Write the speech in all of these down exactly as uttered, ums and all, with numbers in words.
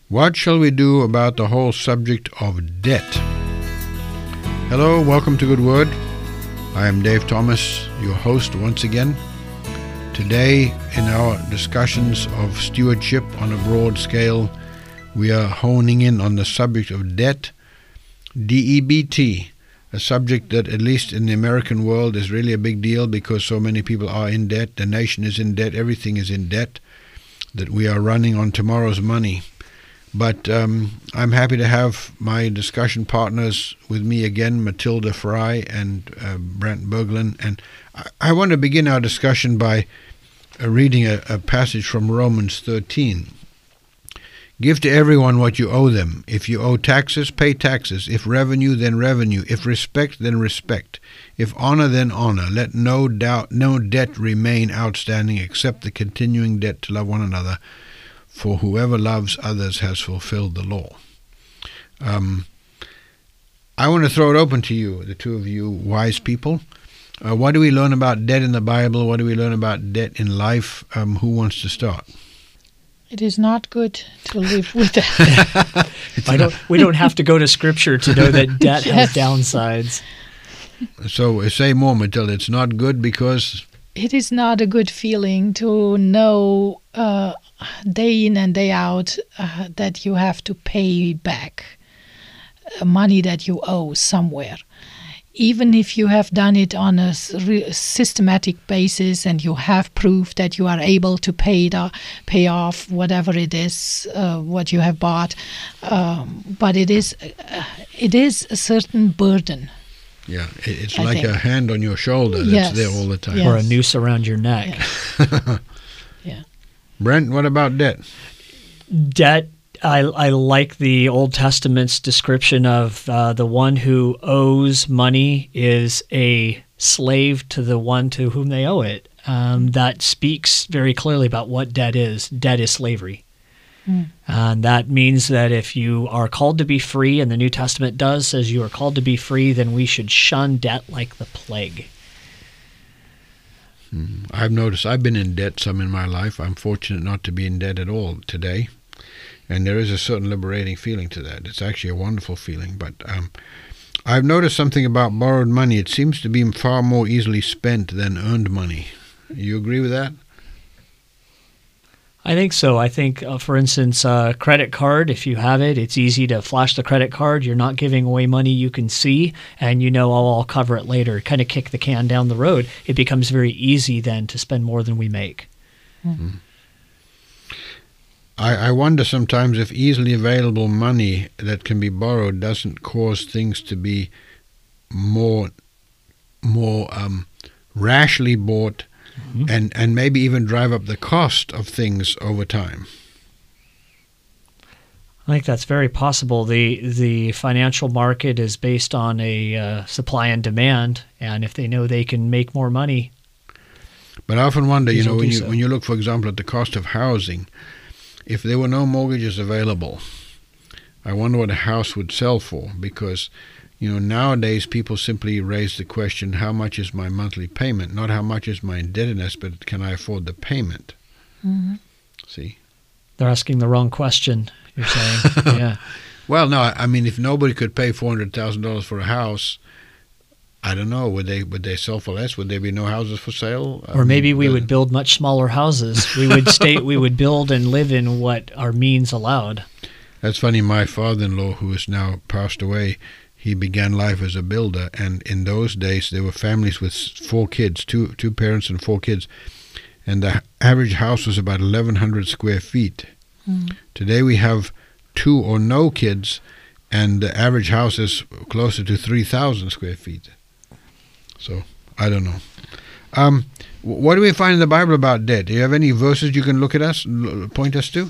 What shall we do about the whole subject of debt? Hello, welcome to Good Word. I am Dave Thomas, your host once again. Today, in our discussions of stewardship on a broad scale, we are honing in on the subject of debt, D E B T, a subject that, at least in the American world, is really a big deal because so many people are in debt, the nation is in debt, everything is in debt, that we are running on tomorrow's money. But um, I'm happy to have my discussion partners with me again, Matilda Fry and uh, Brent Berglund. And I, I want to begin our discussion by uh, reading a, a passage from Romans thirteen. Give to everyone what you owe them. If you owe taxes, pay taxes. If revenue, then revenue. If respect, then respect. If honor, then honor. Let no doubt, no debt remain outstanding except the continuing debt to love one another. For whoever loves others has fulfilled the law. Um, I want to throw it open to you, the two of you wise people. Uh, what do we learn about debt in the Bible? What do we learn about debt in life? Um, who wants to start? It is not good to live with that. I don't, we don't have to go to Scripture to know that debt Yes. has downsides. So uh, say more, Matilda. It's not good because... It is not a good feeling to know uh, day in and day out uh, that you have to pay back uh, money that you owe somewhere. Even if you have done it on a s- re- systematic basis and you have proof that you are able to pay it, o- pay off whatever it is, uh, what you have bought, um, but it is uh, it is a certain burden. Yeah, it- it's I like think. a hand on your shoulder that's Yes. there all the time. Yes. Or a noose around your neck. Yeah. Yeah. Brent, what about debt? Debt, I, I like the Old Testament's description of uh, the one who owes money is a slave to the one to whom they owe it. Um, that speaks very clearly about what debt is. Debt is slavery. Mm. And that means that if you are called to be free, and the New Testament does, says you are called to be free, then we should shun debt like the plague. Hmm. I've noticed I've been in debt some in my life. I'm fortunate not to be in debt at all today. And there is a certain liberating feeling to that. It's actually a wonderful feeling. But um, I've noticed something about borrowed money. It seems to be far more easily spent than earned money. You agree with that? I think so. I think, uh, for instance, a uh, credit card, if you have it, it's easy to flash the credit card. You're not giving away money you can see, and you know, oh, I'll cover it later. Kind of kick the can down the road. It becomes very easy then to spend more than we make. Mm-hmm. I, I wonder sometimes if easily available money that can be borrowed doesn't cause things to be more, more um, rashly bought, mm-hmm. and, and maybe even drive up the cost of things over time. I think that's very possible. The the financial market is based on a uh, supply and demand, and if they know they can make more money. But I often wonder, you These know, will when do you so. when you look, for example, at the cost of housing, if there were no mortgages available, I wonder what a house would sell for, because, you know, nowadays people simply raise the question, how much is my monthly payment? Not how much is my indebtedness, but can I afford the payment? Mm-hmm. See? They're asking the wrong question, you're saying. Yeah. Well, no, I I mean, if nobody could pay four hundred thousand dollars for a house, I don't know, would they would they sell for less? Would there be no houses for sale? I Or maybe mean, we the- would build much smaller houses. We would stay. We would build and live in what our means allowed. That's funny. My father-in-law, who is now passed away, he began life as a builder, and in those days there were families with four kids, two two parents and four kids, and the average house was about eleven hundred square feet. Mm. Today we have two or no kids, and the average house is closer to three thousand square feet. So I don't know. Um, wh- what do we find in the Bible about debt? Do you have any verses you can look at us, l- point us to?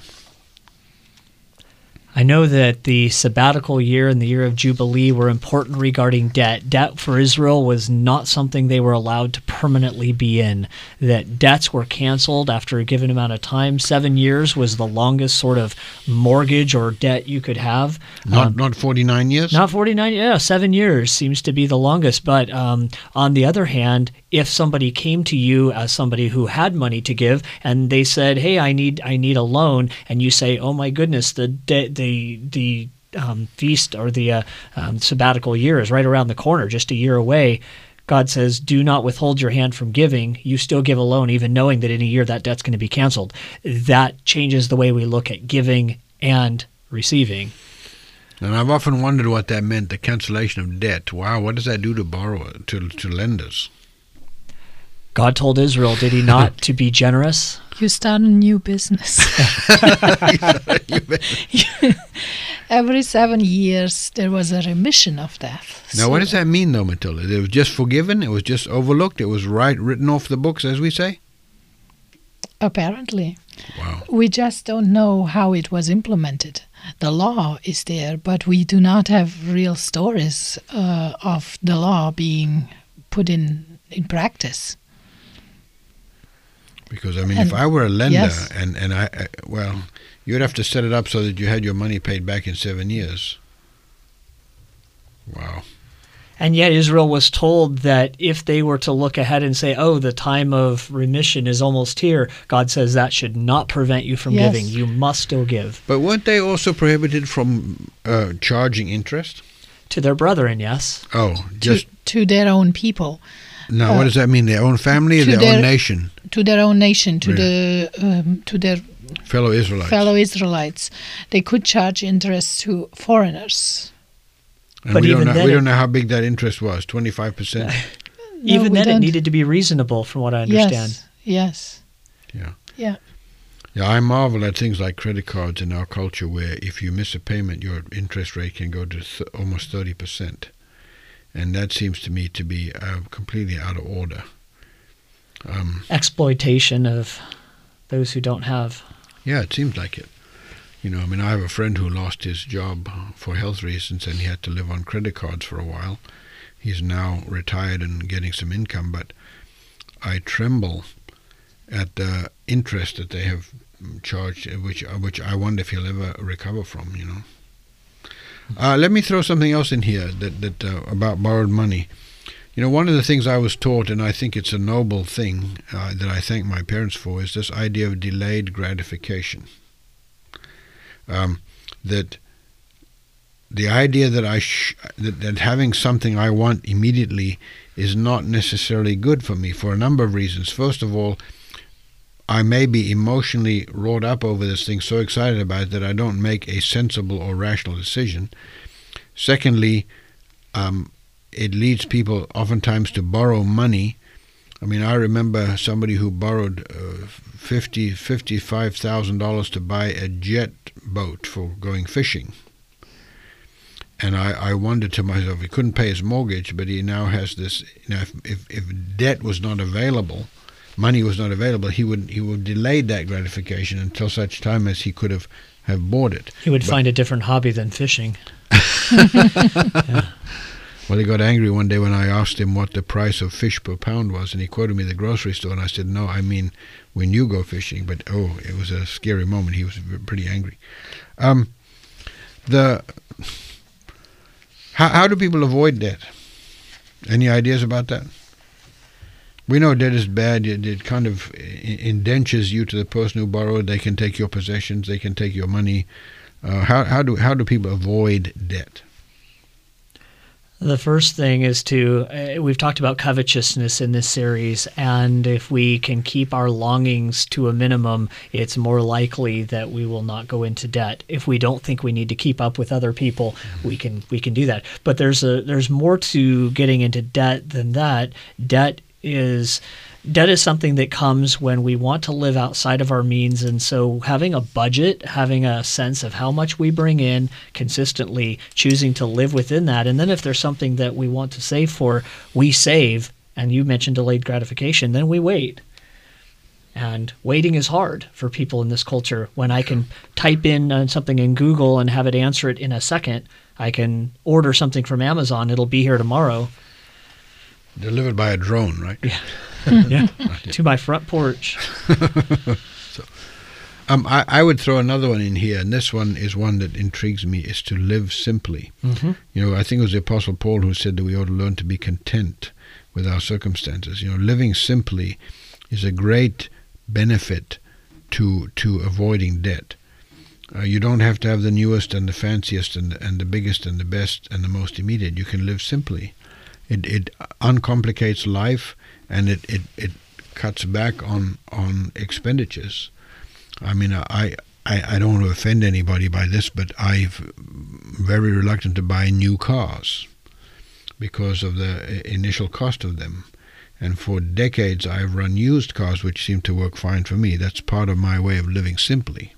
I know that the sabbatical year and the year of Jubilee were important regarding debt. Debt for Israel was not something they were allowed to permanently be in. That debts were canceled after a given amount of time. Seven years was the longest sort of mortgage or debt you could have. Not Um, not forty-nine years? Not forty-nine, yeah, seven years seems to be the longest. But um, on the other hand, if somebody came to you as somebody who had money to give and they said, "Hey, I need I need a loan," and you say, "Oh my goodness, the the the, the um, feast or the uh, um, sabbatical year is right around the corner, just a year away." God says, "Do not withhold your hand from giving." You still give a loan, even knowing that in a year that debt's going to be canceled. That changes the way we look at giving and receiving. And I've often wondered what that meant, the cancellation of debt. Wow, what does that do to borrower, to to lenders? God told Israel, did he not, to be generous? You start a new business. Every seven years, there was a remission of debt. Now, So what does that mean, though, Matilda? It was just forgiven? It was just overlooked? It was right, written off the books, as we say? apparently, Wow. we just don't know how it was implemented. The law is there, but we do not have real stories uh, of the law being put in, in practice. Because, I mean, And- if I were a lender, yes. and, and I, I, well, you'd have to set it up so that you had your money paid back in seven years. Wow. And yet Israel was told that if they were to look ahead and say, oh, the time of remission is almost here, God says that should not prevent you from Yes. giving. You must still give. But weren't they also prohibited from uh, charging interest? To their brethren, yes. Oh, To, just, to their own people, now, uh, what does that mean? Their own family or to their, their- own nation? to their own nation, to Yeah. the um, to their Fellow Israelites? fellow Israelites. They could charge interest to foreigners. And But we don't even know, then we it- don't know how big that interest was, twenty-five percent? No, Even we then, it don't. needed to be reasonable, from what I understand. Yes, yes. Yeah. Yeah. Yeah, I marvel at things like credit cards in our culture where if you miss a payment, your interest rate can go to th- almost thirty percent. And that seems to me to be uh, completely out of order. Um, Exploitation of those who don't have. yeah, it seems like it. You know, I mean, I have a friend who lost his job for health reasons and he had to live on credit cards for a while. He's now retired and getting some income, but I tremble at the interest that they have charged, which which I wonder if he'll ever recover from, you know. Uh, let me throw something else in here that, that uh, about borrowed money. You know, one of the things I was taught, and I think it's a noble thing uh, that I thank my parents for, is this idea of delayed gratification. Um, that the idea that I sh- that, that having something I want immediately is not necessarily good for me for a number of reasons. First of all, I may be emotionally wrought up over this thing, so excited about it that I don't make a sensible or rational decision. Secondly, um, it leads people oftentimes to borrow money. I mean, I remember somebody who borrowed uh, fifty, fifty-five thousand dollars to buy a jet boat for going fishing. And I, I wondered to myself, he couldn't pay his mortgage, but he now has this. You know, if, if if debt was not available, money was not available, he would he would delay that gratification until such time as he could have, have bought it. He would But- find a different hobby than fishing. Well, he got angry one day when I asked him what the price of fish per pound was, and he quoted me the grocery store, and I said, no, I mean when you go fishing. But, oh, it was a scary moment. He was v- pretty angry. Um, the how, how do people avoid debt? Any ideas about that? We know debt is bad. It, it kind of i- indentures you to the person who borrowed. They can take your possessions. They can take your money. Uh, how, how do how do people avoid debt? The first thing is to, uh, we've talked about covetousness in this series, and if we can keep our longings to a minimum, it's more likely that we will not go into debt. If we don't think we need to keep up with other people, we can we can do that. But there's a there's more to getting into debt than that. Debt is debt is something that comes when we want to live outside of our means, and so having a budget, having a sense of how much we bring in consistently, choosing to live within that, and then if there's something that we want to save for, we save. And you mentioned delayed gratification, then we wait. And waiting is hard for people in this culture. When I can type in uh, something in Google and have it answer it in a second, I can order something from Amazon, it'll be here tomorrow. Delivered by a drone, right? Yeah. Yeah, to my front porch. so, um, I, I would throw another one in here, and this one is one that intrigues me, is to live simply. Mm-hmm. You know, I think it was the Apostle Paul who said that we ought to learn to be content with our circumstances. You know, living simply is a great benefit to to avoiding debt. Uh, you don't have to have the newest and the fanciest and the, and the biggest and the best and the most immediate. You can live simply. It it uncomplicates life, and it, it, it cuts back on on expenditures. I mean, I, I I don't want to offend anybody by this, but I'm very reluctant to buy new cars because of the initial cost of them. And for decades, I've run used cars, which seem to work fine for me. That's part of my way of living simply.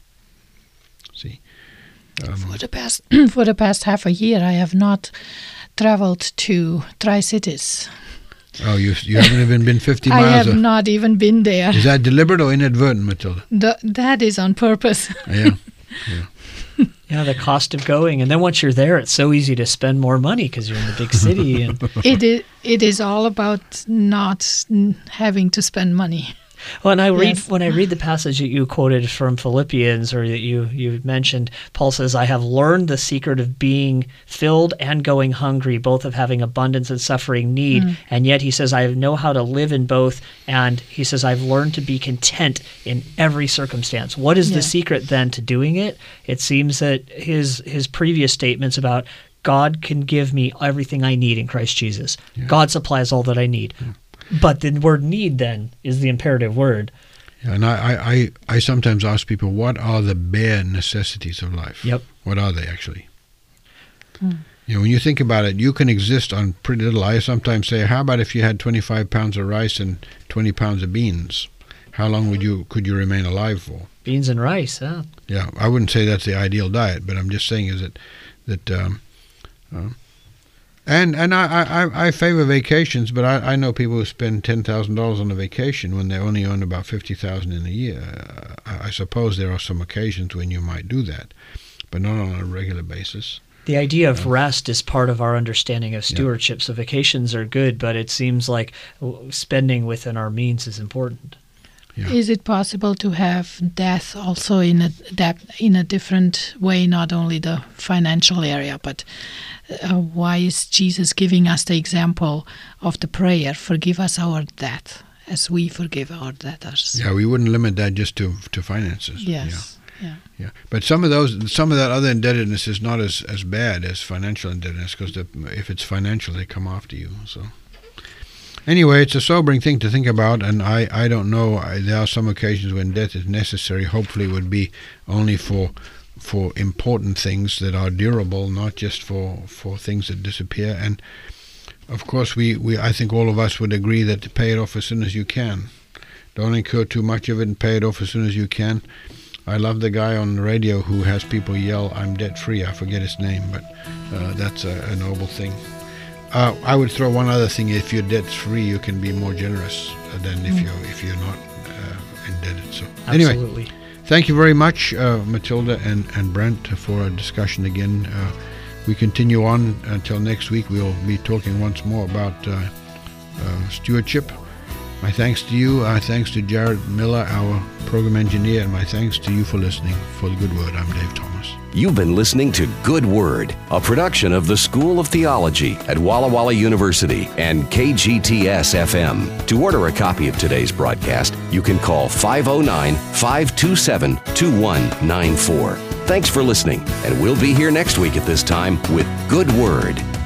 See, um, for the past for the past half a year, I have not traveled to Tri-Cities. Oh, you you haven't even been fifty I miles? have or, not even been there. Is that deliberate or inadvertent, Matilda? The, that is on purpose. Yeah. Yeah. Yeah, the cost of going, and then once you're there, it's so easy to spend more money because you're in the big city. And it is it is all about not having to spend money. When I read Yes. when I read the passage that you quoted from Philippians, or that you you mentioned, Paul says, "I have learned the secret of being filled and going hungry, both of having abundance and suffering need." Mm. And yet he says, "I know how to live in both." And he says, "I've learned to be content in every circumstance." What is Yeah. the secret then to doing it? It seems that his his previous statements about God can give me everything I need in Christ Jesus. Yeah. God supplies all that I need. Yeah. But the word need then is the imperative word. Yeah, and I, I, I, I sometimes ask people, what are the bare necessities of life? Yep. What are they actually? Mm. You know, when you think about it, you can exist on pretty little. I sometimes say, how about if you had twenty-five pounds of rice and twenty pounds of beans? How long would you could you remain alive for? Beans and rice, huh? Yeah, I wouldn't say that's the ideal diet, but I'm just saying is that that um, uh, and and I, I, I favor vacations, but I, I know people who spend ten thousand dollars on a vacation when they only earn about fifty thousand in a year. Uh, I, I suppose there are some occasions when you might do that, but not on a regular basis. The idea of rest is part of our understanding of stewardship. So vacations are good, but it seems like spending within our means is important. Yeah. Is it possible to have death also in a that in a different way, not only the financial area, but uh, why is Jesus giving us the example of the prayer, "Forgive us our debt, as we forgive our debtors"? Yeah, we wouldn't limit that just to to finances. Yes. Yeah. Yeah. Yeah, but some of those, some of that other indebtedness is not as, as bad as financial indebtedness, because if it's financial, they come after you. So, anyway, it's a sobering thing to think about, and I, I don't know. I, there are some occasions when debt is necessary. Hopefully, it would be only for for important things that are durable, not just for, for things that disappear. And of course, we, we I think all of us would agree that to pay it off as soon as you can. Don't incur too much of it, and pay it off as soon as you can. I love the guy on the radio who has people yell, "I'm debt-free." I forget his name, but uh, that's a, a noble thing. Uh, I would throw one other thing: if you're debt-free, you can be more generous than if you're if you're not uh, indebted. So anyway, Absolutely. thank you very much, uh, Matilda and, and Brent, for a discussion again. Uh, we continue on until next week. We'll be talking once more about uh, uh, stewardship. My thanks to you. Uh, thanks to Jared Miller, our program engineer, and my thanks to you for listening. For the Good Word, I'm Dave Thomas. You've been listening to Good Word, a production of the School of Theology at Walla Walla University and K G T S F M. To order a copy of today's broadcast, you can call five oh nine, five two seven, two one nine four. Thanks for listening, and we'll be here next week at this time with Good Word.